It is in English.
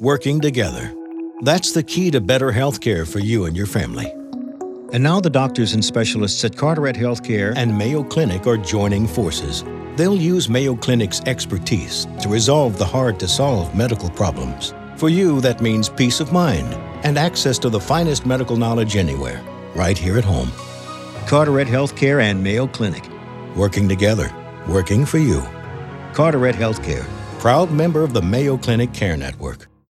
working together. That's the key to better healthcare for you and your family. And now the doctors and specialists at Carteret Healthcare and Mayo Clinic are joining forces. They'll use Mayo Clinic's expertise to resolve the hard-to-solve medical problems. For you, that means peace of mind and access to the finest medical knowledge anywhere, right here at home. Carteret Healthcare and Mayo Clinic, working together, working for you. Carteret Healthcare, proud member of the Mayo Clinic Care Network.